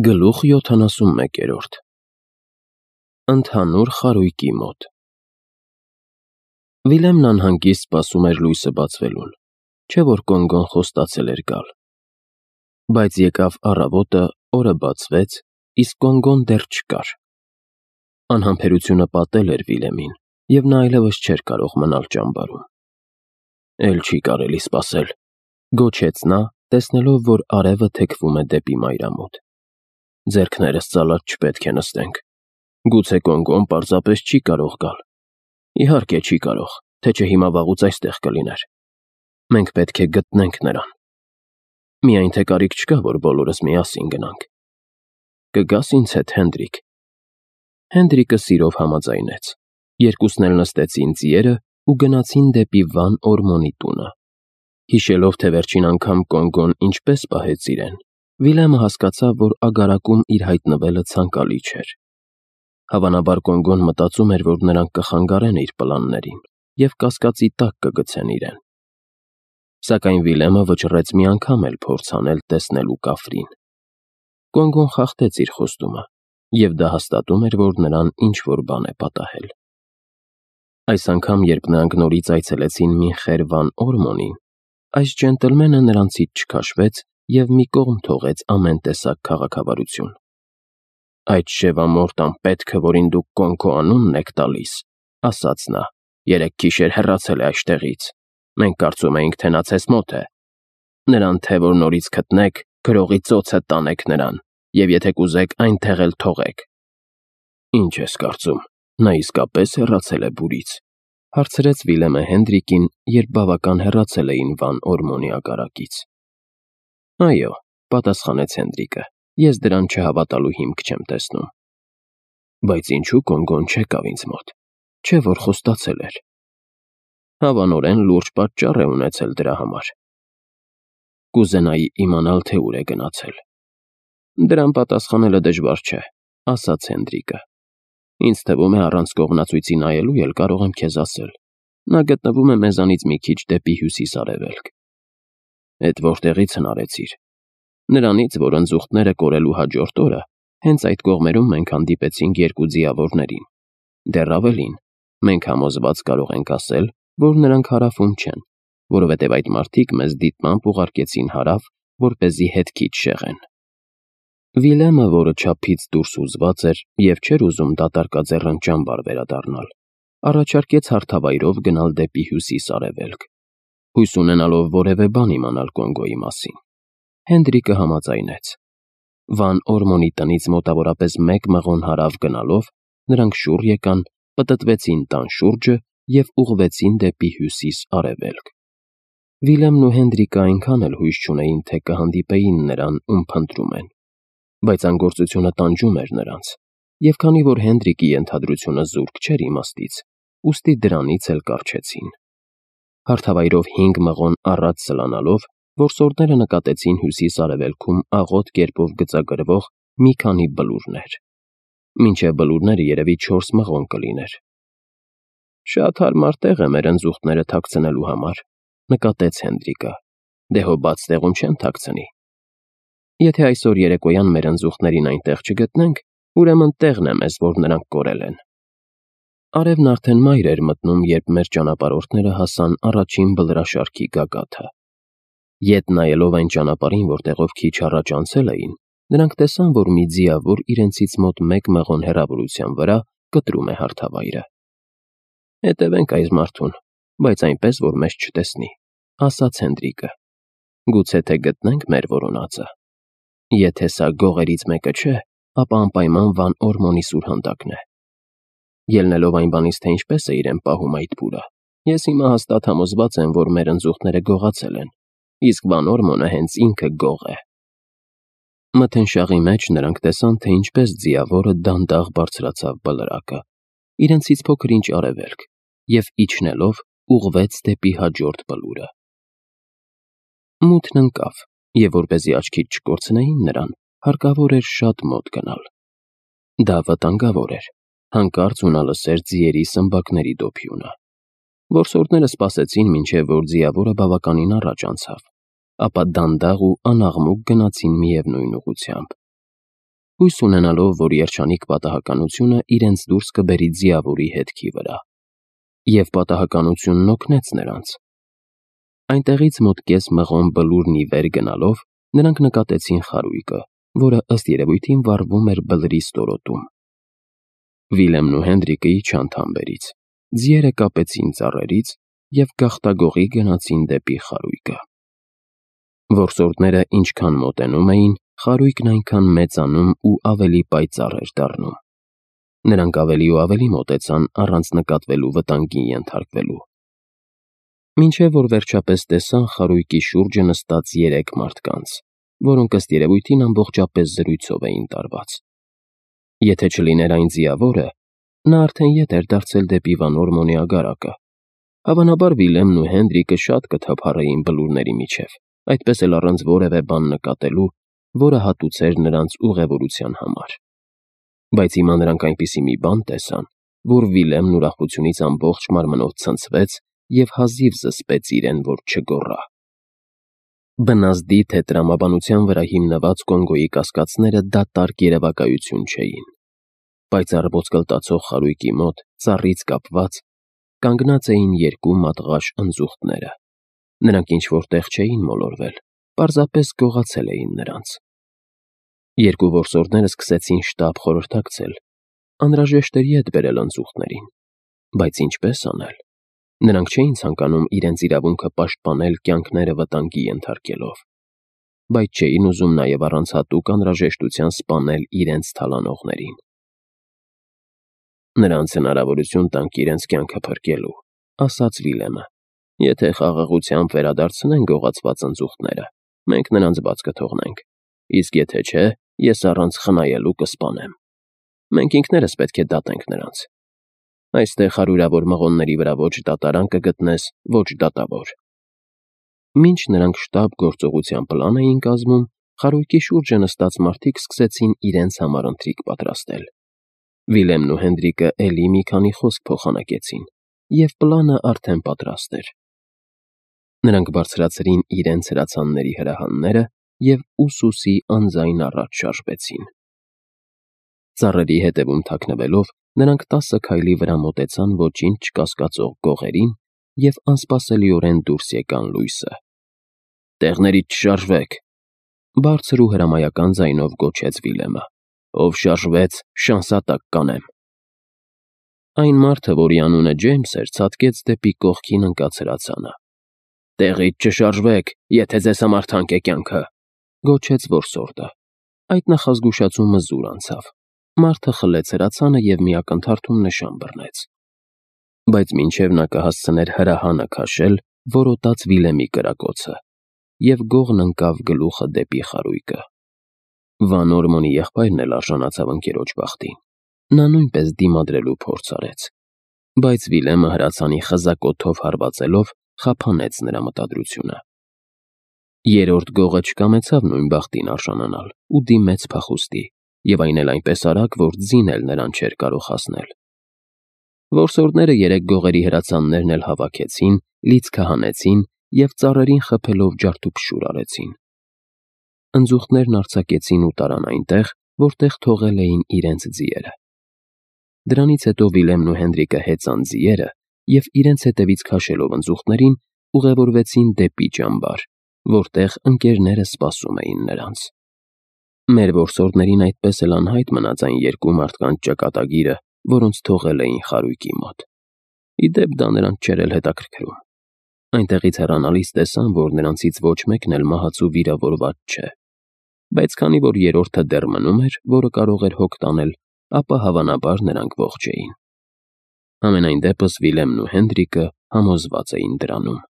Գլուխ 71 Ընդհանուր խարույկի մոտ Վիլեմն անհանգիստ սպասում էր լույսը բացվելուն, չէ որ Կոնգոն խոստացել էր գալ։ Բայց եկավ առավոտը, օրը բացվեց, իսկ Կոնգոն դեռ չկար։ Անհամբերությունը պատել էր Վիլեմին, և նա այլևս չէր կարող մնալ ճամբարում։ «Էլ չի կարելի սպասել», գոչեց նա, տեսնելով, որ արևը թեքվում է դեպի մայրամոտ։ «Ձեռքներս ծալած չպետք է նստենք։ Գուցե Կոնգոն պարզապես չի կարող գալ։ Իհարկե չի կարող, թե չէ հիմա վաղուց այստեղ կլիներ։ Մենք պետք է գտնենք նրան։ Միայն թե կարիք չկա, որ բոլորս միասին գնանք։ Կգաս ինձ հետ, Հենդրիկ»։ Հենդրիկը սիրով համաձայնեց։ Երկուսն էլ նստեցին ձիերը ու գնացին դեպի Վան Օրմոնի տունը։ Հիշելով, թե վերջին անգամ Կոնգոն ինչպես պահեց իրեն, Վիլեմը հասկացավ, որ ագարակում իր հայտնվելը ցանկալի չէր։ Հավանաբար Կոնգոն մտածում էր, որ նրանք կխանգարեն իր պլաններին և կասկածի տակ կգցեն իրեն։ Սակայն Վիլեմը վճռեց մի անգամ էլ փորձ անել տեսնելու կաֆրին։ Կոնգոն խախտեց իր խոստումը, և դա հաստատում էր, որ նրան ինչ-որ բան է պատահել։ Այս անգամ, երբ նրանք նորից այցելեցին մինխեր Վան Օրմոնին, այս ջենտլմենը նրանցից չքաշվեց և մի կողմ թողեց ամեն տեսակ քաղաքավարություն։ «Այդ շևամորթ անպետքը, որին դուք Կոնգո անունն եք տալիս», ասաց նա, «երեկ գիշեր հեռացել է այստեղից։ Մենք կարծում էինք, թե նա ձեզ մոտ է։ Նրան թե որ նորից գտնեք, գրողի ծոցը տանեք նրան, և եթե կուզեք, այնտեղ էլ թողեք»։ «Ինչ ես կարծում, նա իսկապես հեռացել է բուրից», հարցրեց Վիլեմը Հենդրիկին, երբ բավական հեռացել էին Վան Օրմոնի ագարակից։ «Այո», պատասխանեց Հենդրիկը, «ես դրան չհավատալու հիմք չեմ տեսնում»։ «Բայց ինչու Կոնգոն չեկավ ինձ մոտ, չէ որ խոստացել էր»։ «Հավանորեն լուրջ պատճառ է ունեցել դրա համար»։ «Կուզենայի իմանալ, թե ուր է գնացել»։ «Դրան պատասխանելը դժվար չէ», ասաց Հենդրիկը։ «Ինձ թվում է, առանց կողմնացույցի նայելու էլ կարող եմ քեզ ասել. նա գտնվում է մեզանից մի քիչ դեպի հյուսիս-արևելք»։ «Էդ որտեղից հնարեցիր»։ «Նրանից, որ ընձուղտները կորելու հաջորդ օրը հենց այդ կողմերում մենք հանդիպեցինք երկու ձիավորներին։ Դեռ ավելին, մենք համոզված կարող ենք ասել, որ նրանք հարավում չեն, որովհետև այդ մարդիկ մեզ դիտմամբ ուղարկեցին հարավ, որպեսզի հետքի չշեղեն»։ Վիլեմը, որը չափից դուրս հուզված էր և չէր ուզում դատարկաձեռն ճամբար վերադառնալ, առաջարկեց հարթավայրով գնալ դեպի հյուսիս-արևելք, հույս ունենալով որևէ բան իմանալ Կոնգոյի մասին։ Հենդրիկը համաձայնեց։ Վան Օրմոնի տնից մոտավորապես 1 մղոն հարավ գնալով, նրանք շուռ եկան, պտտվեցին տան շուրջը և ուղղվեցին դեպի հյուսիս-արևելք։ Վիլեմն ու Հենդրիկը այնքան էլ հույս չունեին, թե կհանդիպեին նրան, ում փնտրում են, բայց անգործությունը տանջում էր նրանց, և քանի որ Հենդրիկի ենթադրությունը զուրկ չէր իմաստից, ուստի դրանից էլ կառչեցին։ Հարթավայրով 5 մղոն առաջ սլանալով, որսորդները նկատեցին հյուսիս-արևելքում աղոտ կերպով գծագրվող մի քանի բլուրներ։ Մինչև բլուրները երևի 4 մղոն կլիներ։ «Շատ հարմար տեղ է մեր ընձուղտները թաքցնելու համար», նկատեց Հենդրիկը։ «Դե հո բաց տեղում չեն թաքցնի։ Եթե այսօր երեկոյան մեր ընձուղտներին այնտեղ չգտնենք, ուրեմն տեղն է մեզ, որ նրանք կորել են»։ Արևն արդեն մայր էր մտնում, երբ մեր ճանապարհորդները հասան առաջին բլրաշարքի գագաթը։ Ետ նայելով այն ճանապարհին, որտեղով քիչ առաջ անցել էին, նրանք տեսան, որ մի ձիավոր իրենցից մոտ 1 մղոն հեռավորության վրա կտրում է հարթավայրը։ «Հետևենք այս մարդուն, բայց այնպես, որ մեզ չտեսնի», ասաց Հենդրիկը։ «Գուցե թե գտնենք մեր որոնածը։ Եթե սա գողերից մեկը չէ, ապա անպայման Վան Օրմոնի սուրհանդակն է։ Ելնելով այն բանից, թե ինչպես է իրեն պահում այդ բուրը, ես հիմա հաստատ համոզված եմ, որ մեր ընձուղտները գողացել են, իսկ Վան Օրմոնը հենց ինքը գող է»։ Մթնշաղի մեջ նրանք տեսան, թե ինչպես ձիավորը դանդաղ բարձրացավ բլրակը, իրենցից փոքր ինչ արևելք, և իջնելով ուղղվեց դեպի հաջորդ բլուրը։ Մութն ընկավ, և որպեսզի աչքից չկորցնեին նրան, հարկավոր էր շատ մոտ գնալ։ Դա վտանգավոր էր, հանկարծ ու նա լսեր ձիերի սմբակների դոփյունը։ Որսորդները սպասեցին, մինչև որ ձիավորը բավականին առաջ անցավ, ապա դանդաղ ու անաղմուկ գնացին միևնույն ուղղությամբ։ հույս ունենալով, որ երջանիկ պատահականությունը իրենց դուրս կբերի ձիավորի հետքի վրա։ Եվ պատահականությունն օգնեց նրանց։ Այնտեղից մոտ կես մղոն բլուրն ի վեր գնալով, նրանք նկատեցին խարույկը, որը ըստ երևույթին վառվում էր բլրի ստորոտում։ Վիլեմն ու Հենրիկը իջան թամբերից, ձիերը կապեցին ծառերից և գաղտագողի գնացին դեպի խարույկը։ Որսորդները ինչքան մոտենում էին, խարույկն այնքան մեծանում ու ավելի պայծառ էր դառնում։ Նրանք ավելի ու ավելի մոտեցան առանց նկատվելու վտանգի ենթարկվելու։ Մինչև որ վերջապես տեսան խարույկի շուրջը նստած 3 մարդկանց, որոնք ըստ երևույթին ամբողջապես զրույցով էին տարված։ Եթե չլիներ այն ձիավորը, նա արդեն ետ էր դարձել դեպի Վանոր Մոնի ագարակը։ Հավանաբար Վիլեմն ու Հենրիկը շատ կթափառեին բլուրների միջև, այդպես էլ առանց որևէ բան նկատելու, որը հատուցեր նրանց ուղևորության համար։ Բայց հիմա նրանք այնպիսի մի բան տեսան, որ Վիլեմն ուրախությունից ամբողջ մարմնով ցնցվեց և հազիվ զսպեց իրեն, որ չգոռա։ Բնազդի թե տրամաբանության վրա հիմնված Կոնգոյի կասկածները դատարկ երևակայություն չէին։ Պայծառ ոսկլտացող խարույկի մոտ, ծառից կապված, կանգնած էին 2 մատղաշ ընձուղտները։ Նրանք ինչ-որ տեղ չէին մոլորվել, պարզապես գողացել էին նրանց։ 2 որսորդները սկսեցին շտապ խորհրդակցել։ Անհրաժեշտ էր ետ բերել ընձուղտներին, բայց ինչպես անել։ Նրանք չէին ցանկանում իրենց իրավունքը պաշտպանել կյանքները վտանգի ենթարկելով, բայց չէին ուզում նաև առանց հատուկ անհրաժեշտության սպանել իրենց թալանողներին։ Նրանց հնարավորություն տանք իրենց կյանքը փրկելու, ասաց Վիլեմը։ Եթե խաղաղությամբ վերադարձնեն գողացված ընձուղտները, մենք նրանց բաց կթողնենք, իսկ եթե չէ, ես առանց խնայելու կսպանեմ։ Մենք ինքներս պետք է դատենք նրանց։ Այստեղ հարյուրավոր մղոնների վրա ոչ դատարան կգտնես, ոչ դատավոր։ Մինչ նրանք շտապ գործողության պլան էին կազմում, խարույկի շուրջը նստած մարդիկ սկսեցին իրենց համար ընթրիք պատրաստել։ Վիլեմն ու Հենրիկը էլի մի քանի խոսք փոխանակեցին, և պլանը արդեն պատրաստ էր։ Նրանք բարձրացրին իրենց հրացանների հրահանները և ուսուսի անձայն առաջ շարժվեցին։ Ծառերի հետևում թաքնվելով, նրանք 10 քայլի վրա մոտեցան ոչինչ չկասկածող գողերին և անսպասելիորեն դուրս եկան լույսը։ «Տեղներից չշարժվեք», բարձր ու հրամայական ձայնով գոչեց Վիլեմը։ «Ով շարժվեց, շանսատակ կանեմ»։ Այն մարդը, որի անունը Ջեյմս էր, ցատկեց դեպի կողքին ընկած հրացանը։ «Տեղից չշարժվեք, եթե ձեզ համար թանկ է կյանքը», գոչեց որսորդը։ Այդ նախազգուշացումը զուր անցավ։ Մարդը խլեց հրացանը և մի ակնթարթում նշան բռնեց։ Բայց մինչև նա կհասցներ հրահանը քաշել, որոտաց Վիլեմի կրակոցը, և գողն ընկավ գլուխը դեպի խարույկը։ Վանոր Մոնի եղբայրն էլ արժանացավ ընկերոջ բախտին։ Նա նույնպես դիմադրելու փորձ արեց, բայց Վիլեմը հրացանի խզակոթով հարվածելով խափանեց նրա մտադրությունը։ Երրորդ գողը չկամեցավ նույն բախտին արժանանալ ու դիմեց փախուստի, և այն էլ այնպես արագ, որ ձին էլ նրան չէր կարող հասնել։ Որսորդները 3 գողերի հրացաններն էլ հավաքեցին, լիցքը հանեցին և ծառերին խփելով ջարդուփշուր արեցին։ Ընձուղտներն արձակեցին ու տարան այնտեղ, որտեղ թողել էին իրենց ձիերը։ Դրանից հետո Վիլեմն ու Հենրիկը հեծան ձիերը և իրենց հետևից քաշելով ընձուղտներին ուղևորվեցին դեպի ճամբար, որտեղ ընկերները սպասում էին նրանց։ Մեր որսորդներին այդպես էլ անհայտ մնաց այն 2 մարդկանց ճակատագիրը, որոնց թողել էին խարույկի մոտ։ Ի դեպ, դա նրանց չէր էլ հետաքրքրում։ Այնտեղից հեռանալիս տեսան, որ նրանցից ոչ մեկն էլ մահացու վիրավորված չէ։ Բայց քանի որ երրորդը դեռ մնում էր, որը կարող էր հոգ տանել, ապա հավանաբար նրանք ողջ էին։ Համենայն դեպս Վիլեմն ու Հենրիկը համոզված էին դրանում։